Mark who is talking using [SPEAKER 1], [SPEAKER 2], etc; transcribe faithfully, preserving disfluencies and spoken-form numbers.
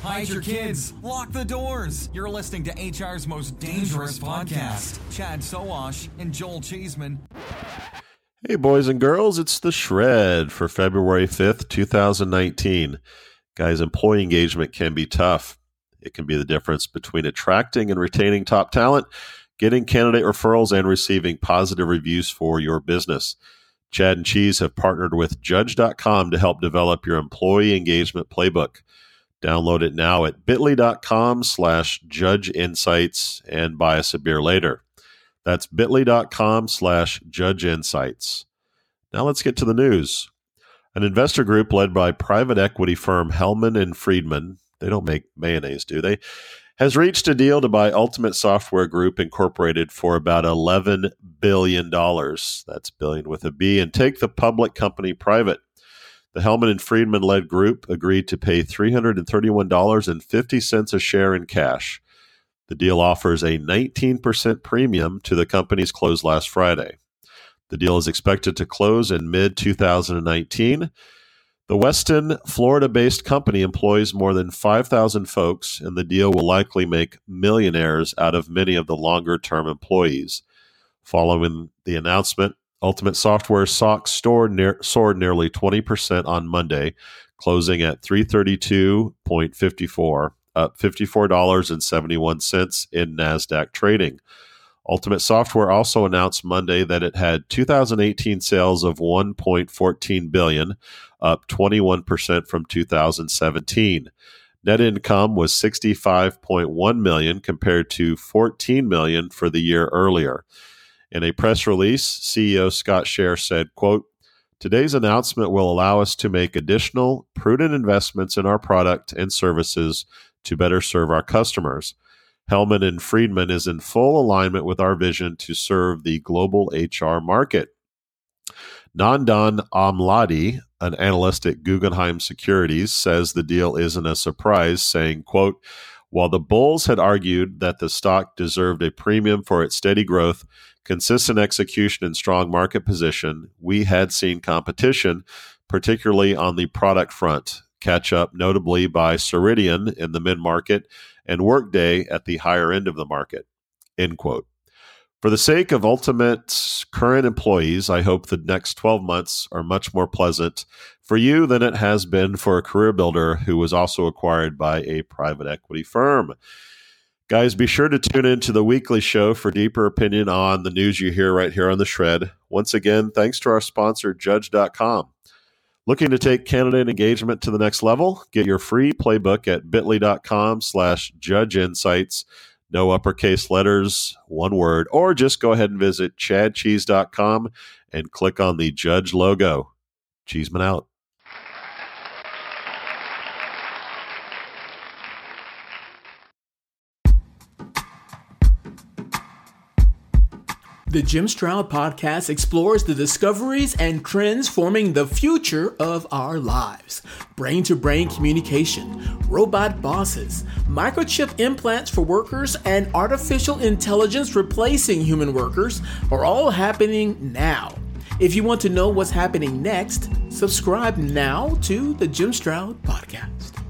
[SPEAKER 1] Hide your kids. Lock the doors. You're listening to H R's most dangerous podcast. Chad Sowash and Joel Cheeseman.
[SPEAKER 2] Hey, boys and girls, it's The Shred for February fifth, twenty nineteen. Guys, employee engagement can be tough. It can be the difference between attracting and retaining top talent, getting candidate referrals, and receiving positive reviews for your business. Chad and Cheese have partnered with Judge dot com to help develop your employee engagement playbook. Download it now at bit.ly.com slash judge insights and buy us a beer later. That's bit.ly.com slash judge insights. Now let's get to the news. An investor group led by private equity firm Hellman and Friedman, they don't make mayonnaise, do they, has reached a deal to buy Ultimate Software Group Incorporated for about eleven billion dollars. That's billion with a B, and take the public company private. The Hellman and Friedman-led group agreed to pay three hundred thirty-one dollars and fifty cents a share in cash. The deal offers a nineteen percent premium to the company's close last Friday. The deal is expected to close in mid twenty nineteen. The Weston, Florida-based company employs more than five thousand folks, and the deal will likely make millionaires out of many of the longer-term employees. Following the announcement, Ultimate Software stock soared, near, soared nearly twenty percent on Monday, closing at three hundred thirty-two dollars and fifty-four cents, up fifty-four dollars and seventy-one cents in NASDAQ trading. Ultimate Software also announced Monday that it had two thousand eighteen sales of one point one four billion dollars, up twenty-one percent from two thousand seventeen. Net income was sixty-five point one million dollars compared to fourteen million dollars for the year earlier. In a press release, C E O Scott Scher said, quote, "Today's announcement will allow us to make additional prudent investments in our product and services to better serve our customers. Hellman and Friedman is in full alignment with our vision to serve the global H R market." Nandan Amladi, an analyst at Guggenheim Securities, says the deal isn't a surprise, saying, quote, "While the bulls had argued that the stock deserved a premium for its steady growth, consistent execution, and strong market position, we had seen competition, particularly on the product front, catch up notably by Ceridian in the mid-market and Workday at the higher end of the market." End quote. For the sake of Ultimate's current employees, I hope the next twelve months are much more pleasant for you than it has been for a career builder who was also acquired by a private equity firm. Guys, be sure to tune in to the weekly show for deeper opinion on the news you hear right here on The Shred. Once again, thanks to our sponsor, Judge dot com. Looking to take candidate engagement to the next level? Get your free playbook at bit.ly.com slash judge insights. No uppercase letters, one word, or just go ahead and visit chad cheese dot com and click on the Judge logo. Cheeseman out.
[SPEAKER 3] The Jim Stroud Podcast explores the discoveries and trends forming the future of our lives. Brain-to-brain communication, robot bosses, microchip implants for workers, and artificial intelligence replacing human workers are all happening now. If you want to know what's happening next, subscribe now to the Jim Stroud Podcast.